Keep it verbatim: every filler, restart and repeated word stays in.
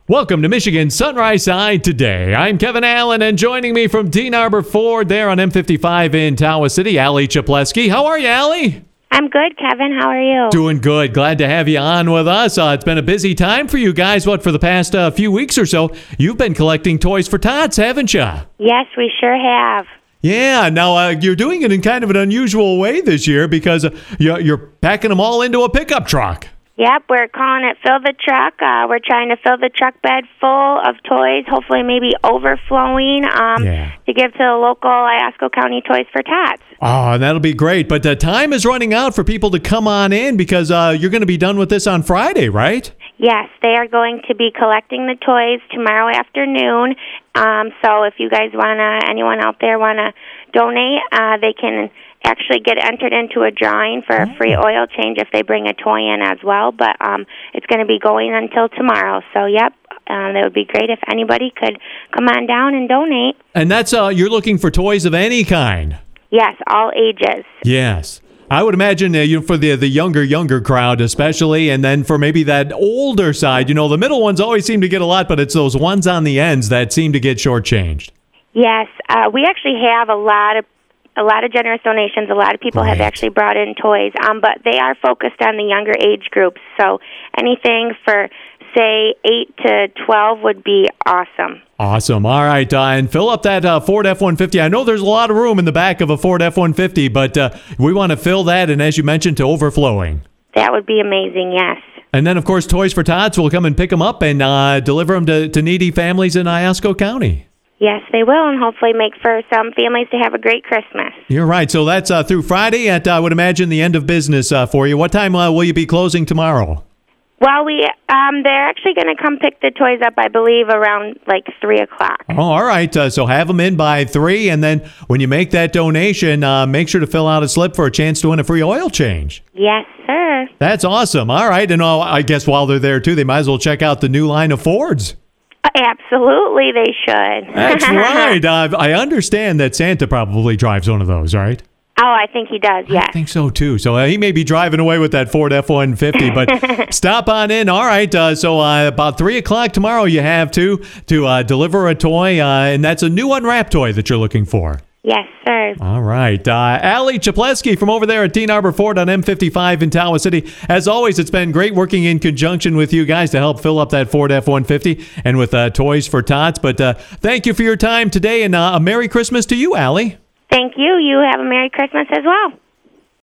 Welcome to Michigan Sunrise Side today. I'm Kevin Allen, and joining me from Dean Arbor Ford there on M fifty-five in Tawas City, Allie Chapleski. How are you, Allie? I'm good, Kevin. How are you? Doing good. Glad to have you on with us. Uh, it's been a busy time for you guys. What, for the past uh, few weeks or so, you've been collecting toys for tots, haven't you? Yes, we sure have. Yeah. Now, uh, you're doing it in kind of an unusual way this year because uh, you're, you're packing them all into a pickup truck. Yep, we're calling it Fill the Truck. Uh, we're trying to fill the truck bed full of toys, hopefully maybe overflowing, um, Yeah. to give to the local Iosco County Toys for Tots. Oh, that'll be great. But the time is running out for people to come on in because uh, you're going to be done with this on Friday, right? Yes, they are going to be collecting the toys tomorrow afternoon. Um, so if you guys want to, anyone out there want to donate, uh, they can actually get entered into a drawing for a free oil change if they bring a toy in as well. But um, it's going to be going until tomorrow. So, yep, uh, that would be great if anybody could come on down and donate. And that's uh, you're looking for toys of any kind. Yes, all ages. Yes. I would imagine uh, you know, for the the younger, younger crowd especially, and then for maybe that older side, you know, the middle ones always seem to get a lot, but it's those ones on the ends that seem to get shortchanged. Yes, uh, we actually have a lot of a lot of generous donations. A lot of people Great. have actually brought in toys, um, but they are focused on the younger age groups. So anything for, say, eight to twelve would be awesome. Awesome. All right, uh, and fill up that uh, Ford F one fifty. I know there's a lot of room in the back of a Ford F one fifty, but uh, we want to fill that, and as you mentioned, to overflowing. That would be amazing, yes. And then, of course, Toys for Tots will come and pick them up and uh, deliver them to, to needy families in Iosco County. Yes, they will, and hopefully make for some families to have a great Christmas. You're right. So that's uh, through Friday at, uh, I would imagine, the end of business uh, for you. What time uh, will you be closing tomorrow? Well, we um, they're actually going to come pick the toys up, I believe, around like three o'clock. Oh, all right. Uh, so have them in by three, and then when you make that donation, uh, make sure to fill out a slip for a chance to win a free oil change. Yes, sir. That's awesome. All right. And uh, I guess while they're there, too, they might as well check out the new line of Fords. Absolutely, they should. That's right. Uh, I understand that Santa probably drives one of those, right? Oh, I think he does, yes. I think so, too. So uh, he may be driving away with that Ford F one fifty, but stop on in. All right. Uh, so uh, about three o'clock tomorrow you have to, to uh, deliver a toy, uh, and that's a new unwrapped toy that you're looking for. Yes, sir. All right. Uh, Allie Chapleski from over there at Dean Arbor Ford on M fifty-five in Tawas City. As always, it's been great working in conjunction with you guys to help fill up that Ford F one fifty and with uh, Toys for Tots. But uh, thank you for your time today, and uh, a Merry Christmas to you, Allie. Thank you. You have a Merry Christmas as well.